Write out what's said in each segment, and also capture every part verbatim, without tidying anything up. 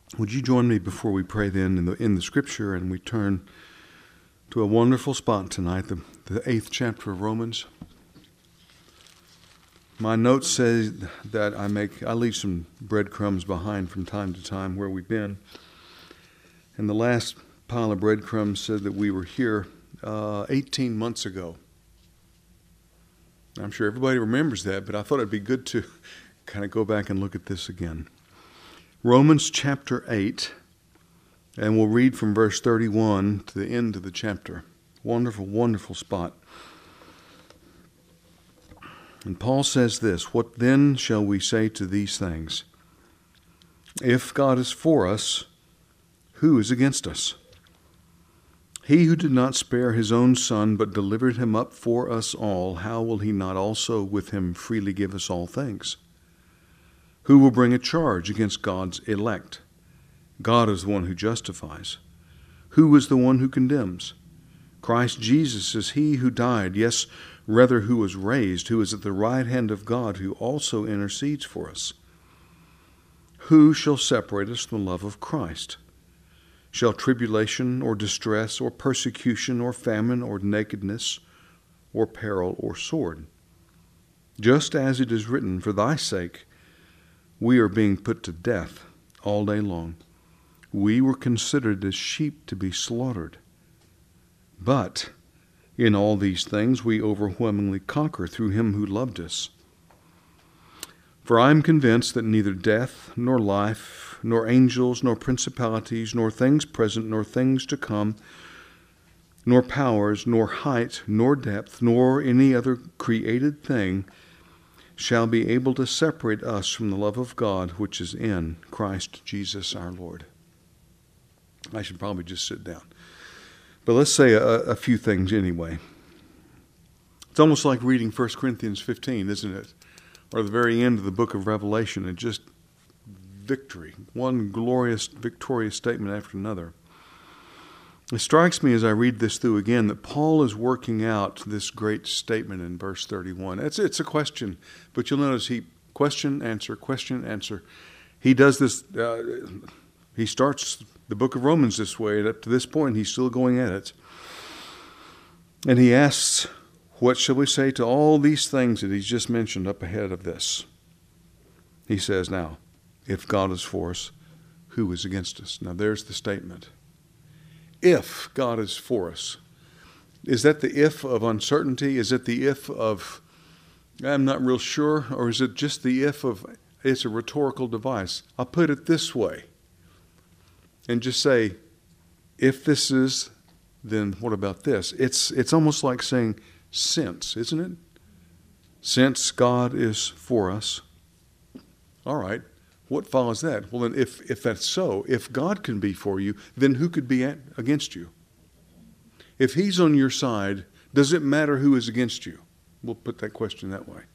Would you join me before we pray then in the in the Scripture, and we turn to a wonderful spot tonight, the, the eighth chapter of Romans. My notes say that I make I leave some breadcrumbs behind from time to time where we've been. And the last pile of breadcrumbs said that we were here uh, eighteen months ago. I'm sure everybody remembers that, but I thought it'd be good to kind of go back and look at this again. Romans chapter eight, and we'll read from verse thirty-one to the end of the chapter. Wonderful, wonderful spot. And Paul says this, "What then shall we say to these things? If God is for us, who is against us? He who did not spare his own son, but delivered him up for us all, how will he not also with him freely give us all things? Who will bring a charge against God's elect? God is the one who justifies. Who is the one who condemns? Christ Jesus is he who died, yes, rather who was raised, who is at the right hand of God, who also intercedes for us. Who shall separate us from the love of Christ? Shall tribulation or distress or persecution or famine or nakedness or peril or sword? Just as it is written, for thy sake we are being put to death all day long. We were considered as sheep to be slaughtered. But in all these things we overwhelmingly conquer through him who loved us. For I am convinced that neither death, nor life, nor angels, nor principalities, nor things present, nor things to come, nor powers, nor height, nor depth, nor any other created thing shall be able to separate us from the love of God which is in Christ Jesus our Lord." I should probably just sit down. But let's say a, a few things anyway. It's almost like reading First Corinthians fifteen, isn't it? Or the very end of the book of Revelation, and just victory, one glorious, victorious statement after another. It strikes me as I read this through again that Paul is working out this great statement in verse thirty-one. It's, it's a question, but you'll notice he question, answer, question, answer. He does this, uh, he starts the book of Romans this way, and up to this point he's still going at it. And he asks, what shall we say to all these things that he's just mentioned up ahead of this? He says, now, if God is for us, who is against us? Now there's the statement. If God is for us. Is that the if of uncertainty? Is it the if of, I'm not real sure? Or is it just the if of, it's a rhetorical device? I'll put it this way. And just say, if this is, then what about this? It's, it's almost like saying, since, isn't it? Since God is for us. All right. What follows that? Well, then if, if that's so, if God can be for you, then who could be at, against you? If he's on your side, does it matter who is against you? We'll put that question that way.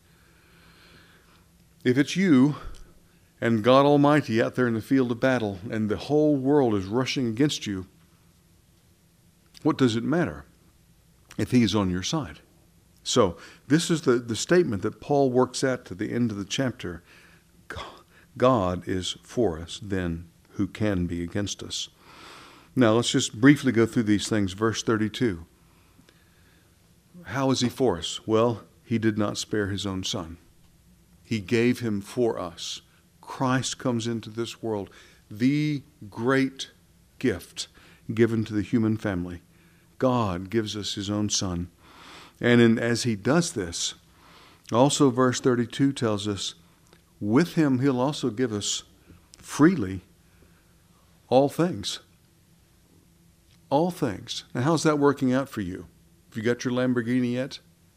If it's you and God Almighty out there in the field of battle and the whole world is rushing against you, what does it matter if he's on your side? So this is the, the statement that Paul works at to the end of the chapter. God is for us, then who can be against us? Now let's just briefly go through these things. Verse thirty-two. How is he for us? Well, he did not spare his own son. He gave him for us. Christ comes into this world, the great gift given to the human family. God gives us his own son. And in, as he does this, also verse thirty-two tells us, with him he'll also give us freely all things. All things. Now how's that working out for you? Have you got your Lamborghini yet?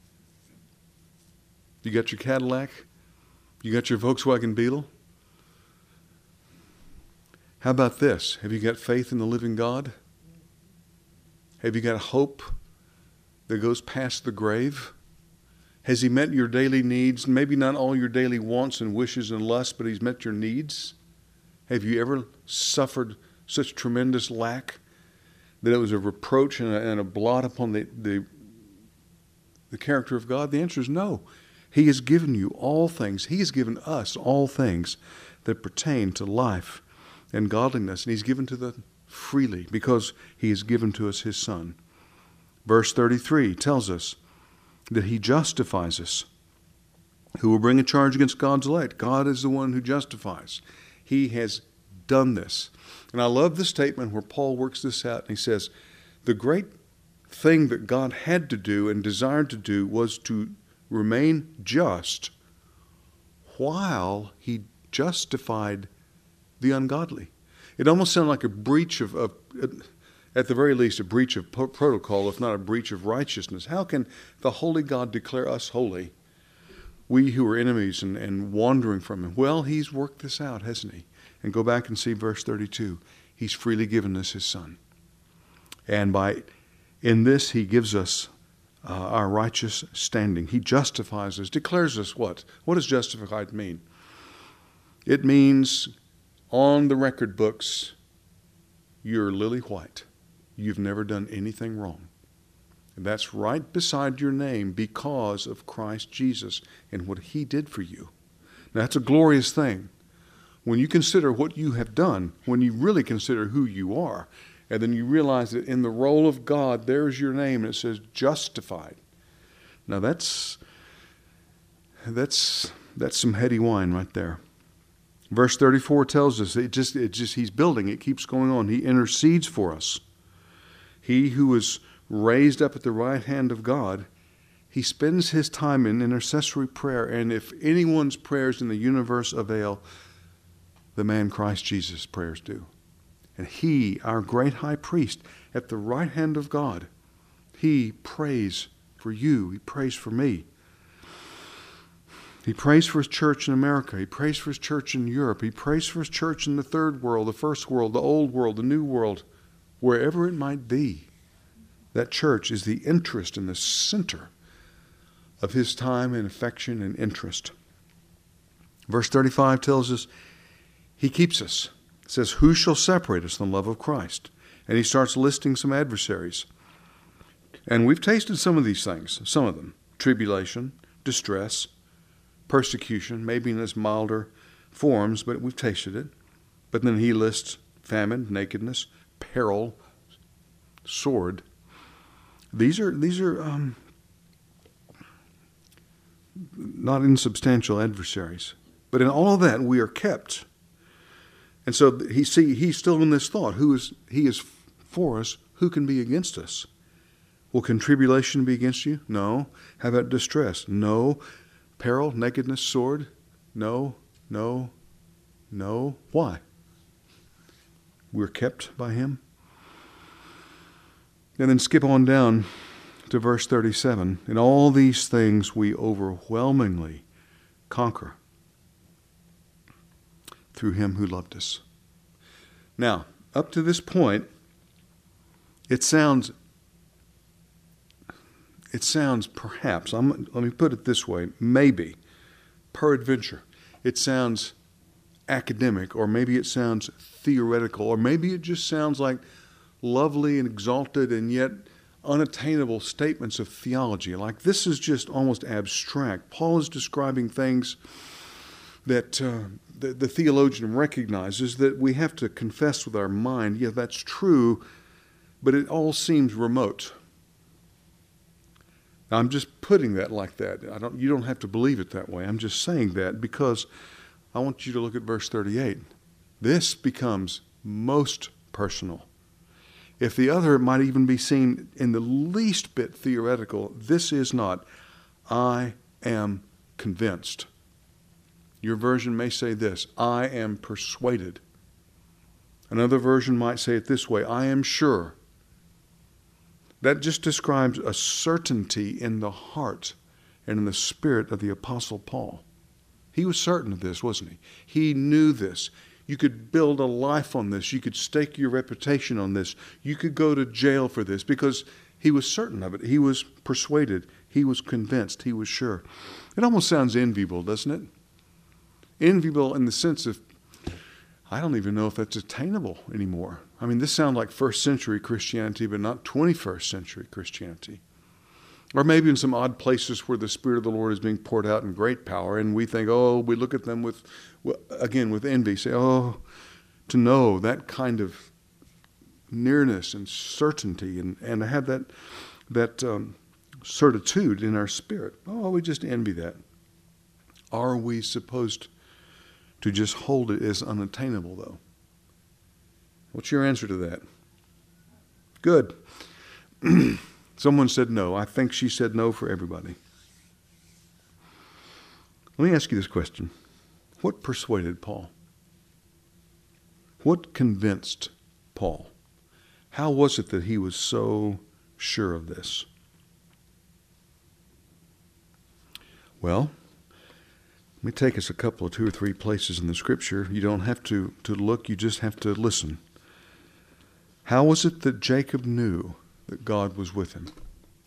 You got your Cadillac? You got your Volkswagen Beetle? How about this? Have you got faith in the living God? Have you got hope that goes past the grave? Has he met your daily needs? Maybe not all your daily wants and wishes and lusts, but he's met your needs? Have you ever suffered such tremendous lack that it was a reproach and a, and a blot upon the, the, the character of God? The answer is no. He has given you all things. He has given us all things that pertain to life and godliness, and he's given to them freely because he has given to us his Son. Verse thirty-three tells us that he justifies us. Who will bring a charge against God's elect? God is the one who justifies. He has done this. And I love the statement where Paul works this out, and he says, the great thing that God had to do and desired to do was to remain just while he justified the ungodly. It almost sounded like a breach of, of at the very least, a breach of po- protocol, if not a breach of righteousness. How can the holy God declare us holy, we who are enemies and, and wandering from him? Well, he's worked this out, hasn't he? And go back and see verse thirty-two. He's freely given us his Son. And by in this, he gives us uh, our righteous standing. He justifies us, declares us what? What does justified mean? It means on the record books, you're lily white. You've never done anything wrong. And that's right beside your name because of Christ Jesus and what he did for you. Now, that's a glorious thing. When you consider what you have done, when you really consider who you are, and then you realize that in the roll of God, there's your name, and it says justified. Now, that's, that's, that's some heady wine right there. Verse thirty-four tells us it just, it just he's building. It keeps going on. He intercedes for us. He who is raised up at the right hand of God, he spends his time in intercessory prayer. And if anyone's prayers in the universe avail, the man Christ Jesus' prayers do. And he, our great high priest, at the right hand of God, he prays for you. He prays for me. He prays for his church in America. He prays for his church in Europe. He prays for his church in the third world, the first world, the old world, the new world, wherever it might be. That church is the interest and the center of his time and affection and interest. Verse thirty-five tells us he keeps us. It says, who shall separate us from the love of Christ? And he starts listing some adversaries. And we've tasted some of these things, some of them. Tribulation, distress, persecution, maybe in its milder forms, but we've tasted it. But then he lists famine, nakedness, peril, sword. These are these are um, not insubstantial adversaries. But in all of that, we are kept. And so he see he's still in this thought. Who is he is for us? Who can be against us? Well, can tribulation be against you? No. How about distress? No. Peril, nakedness, sword? No, no, no. Why? We're kept by him. And then skip on down to verse thirty-seven. In all these things we overwhelmingly conquer through him who loved us. Now, up to this point, it sounds, it sounds perhaps, I'm, let me put it this way, maybe, peradventure, it sounds academic, or maybe it sounds theoretical, or maybe it just sounds like lovely and exalted and yet unattainable statements of theology. Like this is just almost abstract. Paul is describing things that uh, the, the theologian recognizes that we have to confess with our mind, yeah, that's true, but it all seems remote. Now, I'm just putting that like that. I don't. You don't have to believe it that way. I'm just saying that because I want you to look at verse thirty-eight. This becomes most personal. If the other might even be seen in the least bit theoretical, this is not. I am convinced. Your version may say this, I am persuaded. Another version might say it this way, I am sure. That just describes a certainty in the heart and in the spirit of the Apostle Paul. He was certain of this, wasn't he? He knew this. You could build a life on this. You could stake your reputation on this. You could go to jail for this because he was certain of it. He was persuaded. He was convinced. He was sure. It almost sounds enviable, doesn't it? Enviable in the sense of, I don't even know if that's attainable anymore. I mean, this sounds like first century Christianity, but not twenty-first century Christianity. Or maybe in some odd places where the Spirit of the Lord is being poured out in great power, and we think, oh, we look at them with, again, with envy, say, oh, to know that kind of nearness and certainty, and, and to have that, that um, certitude in our spirit. Oh, we just envy that. Are we supposed to just hold it as unattainable, though? What's your answer to that? Good. Someone said no. I think she said no for everybody. Let me ask you this question. What persuaded Paul? What convinced Paul? How was it that he was so sure of this? Well, let me take us a couple of two or three places in the Scripture. You don't have to, to look, you just have to listen. How was it that Jacob knew that God was with him?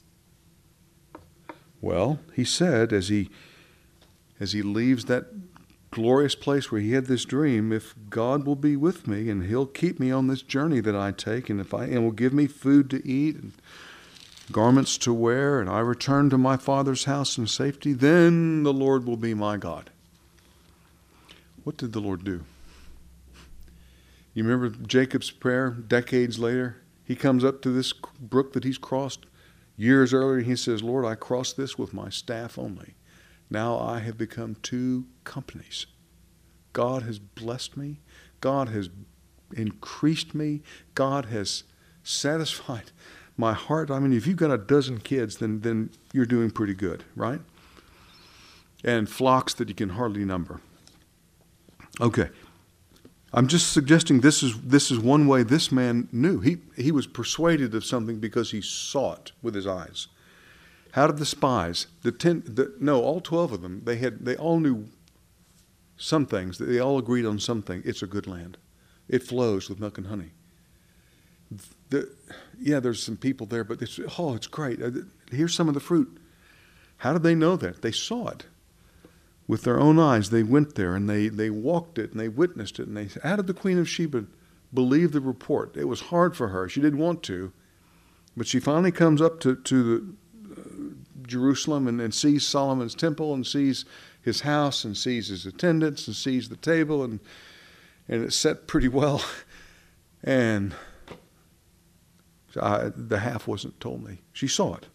Well, he said as he as he leaves that glorious place where he had this dream, if God will be with me and he'll keep me on this journey that I take, and if I and will give me food to eat and garments to wear, and I return to my father's house in safety, then the Lord will be my God. What did the Lord do? You remember Jacob's prayer decades later? He comes up to this brook that he's crossed years earlier. He says, Lord, I crossed this with my staff only. Now I have become two companies. God has blessed me. God has increased me. God has satisfied my heart. I mean, if you've got a dozen kids, then, then you're doing pretty good, right? And flocks that you can hardly number. Okay. I'm just suggesting this is this is one way this man knew. He he was persuaded of something because he saw it with his eyes. How did the spies, the ten, the, no, all twelve of them, they had they all knew some things. They all agreed on something. It's a good land. It flows with milk and honey. The, yeah, there's some people there, but it's, oh, it's great. Here's some of the fruit. How did they know that? They saw it. With their own eyes, they went there and they, they walked it and they witnessed it. And they, how did the Queen of Sheba believe the report? It was hard for her. She didn't want to. But she finally comes up to, to the, uh, Jerusalem and, and sees Solomon's temple and sees his house and sees his attendants and sees the table. And, and it's set pretty well. And I, the half wasn't told me. She saw it.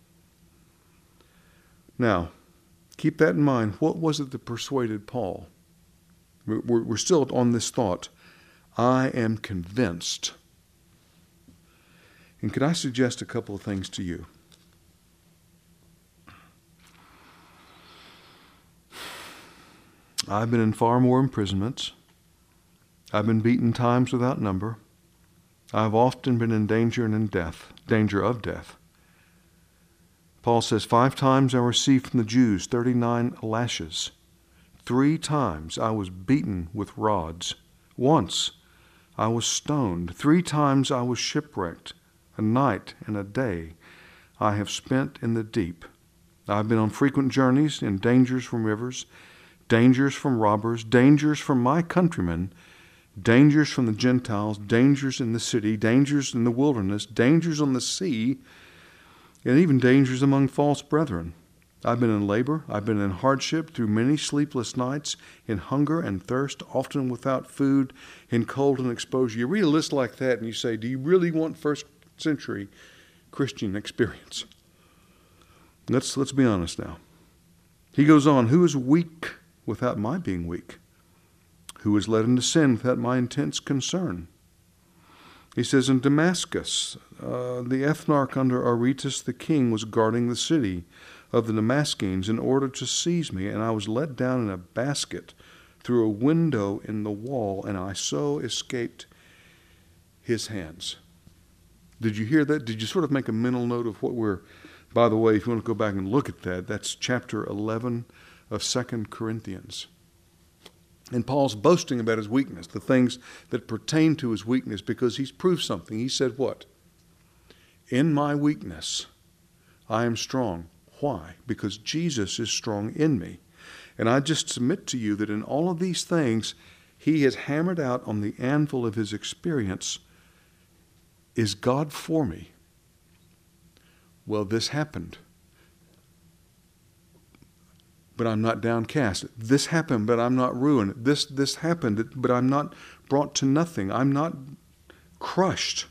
Now, keep that in mind. What was it that persuaded Paul? We're, we're still on this thought. I am convinced. And could I suggest a couple of things to you? I've been in far more imprisonments. I've been beaten times without number. I've often been in danger and in death, danger of death. Paul says, five times I received from the Jews thirty-nine lashes. Three times I was beaten with rods. Once I was stoned. Three times I was shipwrecked. A night and a day I have spent in the deep. I've been on frequent journeys in dangers from rivers, dangers from robbers, dangers from my countrymen, dangers from the Gentiles, dangers in the city, dangers in the wilderness, dangers on the sea, and even dangers among false brethren. I've been in labor, I've been in hardship through many sleepless nights, in hunger and thirst, often without food, in cold and exposure. You read a list like that and you say, do you really want first century Christian experience? Let's, let's be honest now. He goes on, who is weak without my being weak? Who is led into sin without my intense concern? He says, in Damascus, uh, the ethnarch under Aretas the king was guarding the city of the Damascenes in order to seize me, and I was let down in a basket through a window in the wall, and I so escaped his hands. Did you hear that? Did you sort of make a mental note of what we're, by the way, if you want to go back and look at that, that's chapter eleven of Second Corinthians. And Paul's boasting about his weakness, the things that pertain to his weakness, because he's proved something. He said what? In my weakness, I am strong. Why? Because Jesus is strong in me. And I just submit to you that in all of these things, he has hammered out on the anvil of his experience, is God for me? Well, this happened, but I'm not downcast. This happened, but I'm not ruined. This this happened, but I'm not brought to nothing. I'm not crushed.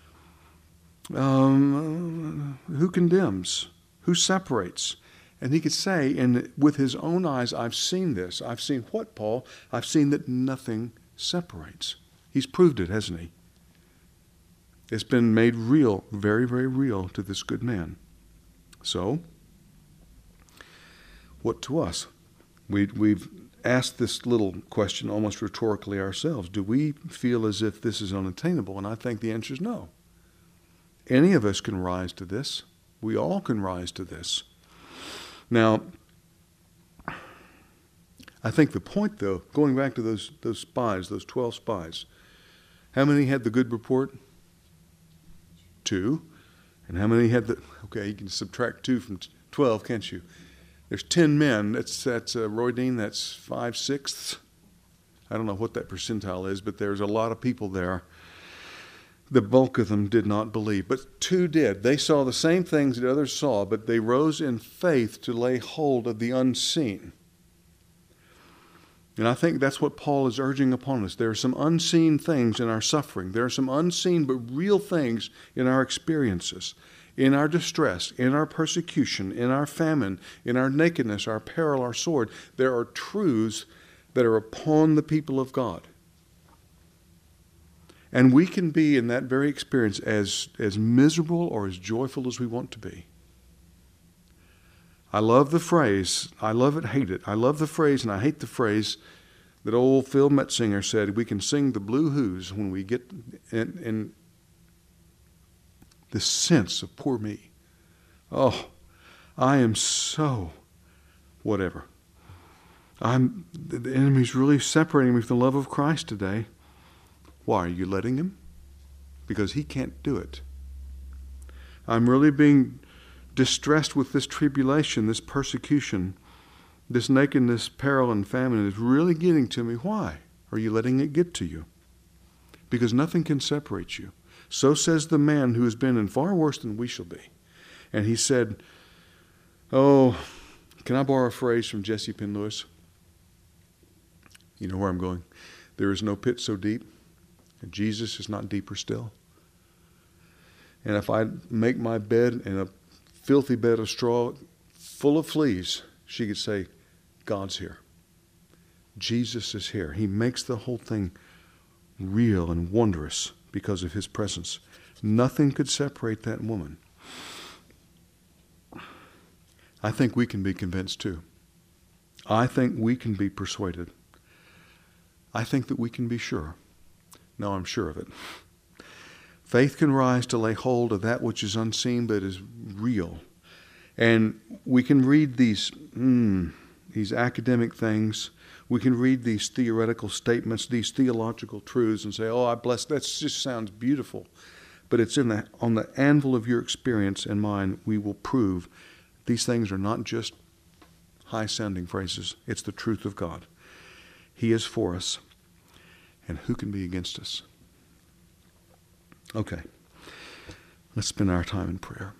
Um, who condemns? Who separates? And he could say, and with his own eyes, I've seen this. I've seen what, Paul? I've seen that nothing separates. He's proved it, hasn't he? It's been made real, very, very real to this good man. So, what to us? We, we've asked this little question almost rhetorically ourselves. Do we feel as if this is unattainable? And I think the answer is no. Any of us can rise to this. We all can rise to this. Now, I think the point, though, going back to those those spies, those twelve spies, how many had the good report? Two. And how many had the, okay, you can subtract two from twelve, can't you? There's ten men. That's, that's uh, Roy Dean, that's five-sixths. I don't know what that percentile is, but there's a lot of people there. The bulk of them did not believe, but two did. They saw the same things that others saw, but they rose in faith to lay hold of the unseen. And I think that's what Paul is urging upon us. There are some unseen things in our suffering. There are some unseen but real things in our experiences, in our distress, in our persecution, in our famine, in our nakedness, our peril, our sword. There are truths that are upon the people of God. And we can be in that very experience as, as miserable or as joyful as we want to be. I love the phrase, I love it, hate it. I love the phrase and I hate the phrase that old Phil Metzinger said, we can sing the blue who's when we get in, in the sense of poor me. Oh, I am so whatever. I'm the enemy's really separating me from the love of Christ today. Why are you letting him? Because he can't do it. I'm really being distressed with this tribulation, this persecution, this nakedness, peril, and famine is really getting to me. Why are you letting it get to you? Because nothing can separate you. So says the man who has been in far worse than we shall be. And he said, oh, can I borrow a phrase from Jesse Penn Lewis? You know where I'm going. There is no pit so deep, and Jesus is not deeper still. And if I make my bed in a filthy bed of straw full of fleas, she could say, God's here. Jesus is here. He makes the whole thing real and wondrous because of his presence. Nothing could separate that woman. I think we can be convinced too. I think we can be persuaded. I think that we can be sure. No, I'm sure of it. Faith can rise to lay hold of that which is unseen but is real. And we can read these, mm, these academic things. We can read these theoretical statements, these theological truths, and say, oh, I bless, that just sounds beautiful. But it's in the, on the anvil of your experience and mine, we will prove these things are not just high-sounding phrases. It's the truth of God. He is for us, and who can be against us? Okay, let's spend our time in prayer.